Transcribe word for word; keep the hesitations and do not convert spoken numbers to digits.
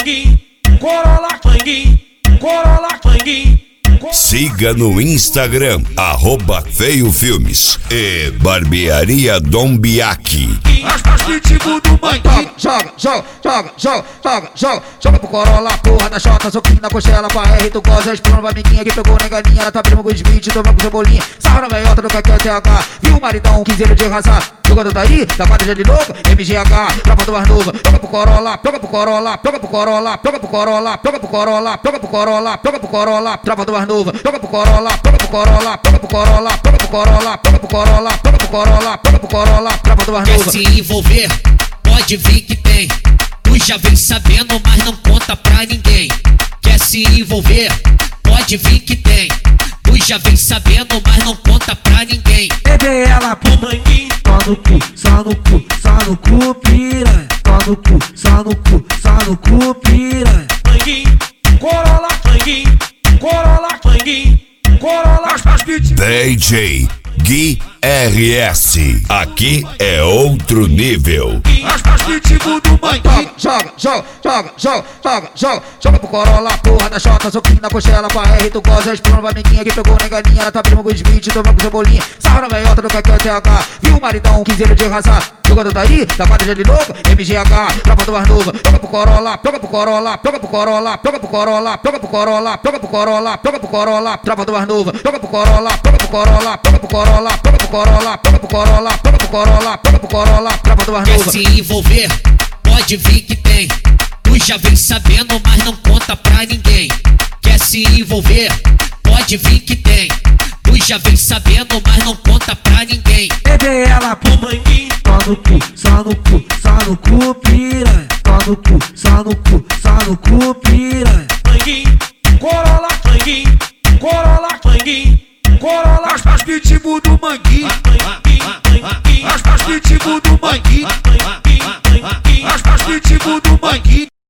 manguinho, Corolla manguinho, Corolla manguinho. Siga no Instagram, arroba Feio Filmes e Barbearia Dom Biaki. As pitbull do manguinho. Joga, joga, joga, joga, joga, joga, joga pro Corolla, porra da chota, soquinho na costela pra R, tu goza, explana pra amiguinha que pegou neganinha, ela tá prima com os beats, toma com cebolinha, sarra na veiota do que é T H, viu o maridão, quinzeiro de raça, jogador daí, da quadra de novo, M G H, tropa do Arnova, joga pro Corolla, joga pro Corolla, joga pro Corolla, joga pro Corolla, joga pro Corolla, joga pro Corolla, joga pro Corolla, tropa do Arnova, joga pro Corolla, joga pro Corolla, joga pro Corolla, joga pro Corolla, joga pro Corolla, joga pro Corolla, joga pro Corolla, tropa do Arnova. Quer se envolver? Pode vir que tem. Tu já vem sabendo, mas não conta pra ninguém. Quer se envolver? Pode vir que tem. Tu já vem sabendo, mas não conta pra ninguém. Bebê ela pro manguinho, só no cu, só no cu, só no cu, piranha. Só no cu, só no cu, só no cu, piranha. manguinho, Corolla manguinho, Corolla manguinho, Corolla. D J Gui R S. Aqui é outro nível. As pitbull do manguinho. Joga, joga, joga, joga, joga, joga, joga pro Corolla, porra da chota, soquinho na costela pra R, tu goza, explana pra amiguinha que pegou neganinha, ela tá prima com os beats, toma com cebolinha, sarra na veiota do que é T H, viu o maridão, quinzeiro de raça, jogador daí, da quadra de novo, M G H, tropa do Arnova, joga pro Corolla, joga pro Corolla, joga pro Corolla, joga pro Corolla, joga pro Corolla, joga pro Corolla, joga pro Corolla, tropa do Arnova, joga pro Corolla, joga pro Corolla, joga pro Corolla, joga pro Corolla, joga pro Corolla, joga pro Corolla, joga pro Corolla, tropa do Arnova. Quer se envolver? Pode vir que tem. Tu já vem sabendo, mas não conta pra ninguém. Quer se envolver? Pode vir que tem. Tu já vem sabendo, mas não conta pra ninguém. Bebê ela pro manguinho, só no cu, só no cu, só no cu, piranha. Só no cu, só no cu, só no cu, piranha. manguinho, Corolla manguinho, Corolla manguinho, Corolla. As pitbull do manguinho. As pitbull do manguinho. As pitbull do manguinho.